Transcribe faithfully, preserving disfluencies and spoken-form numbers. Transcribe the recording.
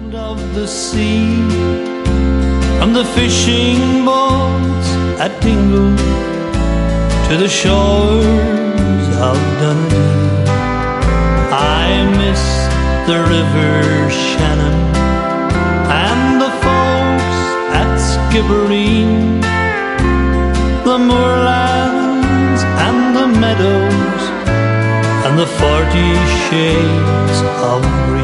of the sea, from the fishing boats at Dingle to the shores of Dundee. I miss the river Shannon and the folks at Skibbereen, the moorlands and the meadows and the forty shades of green.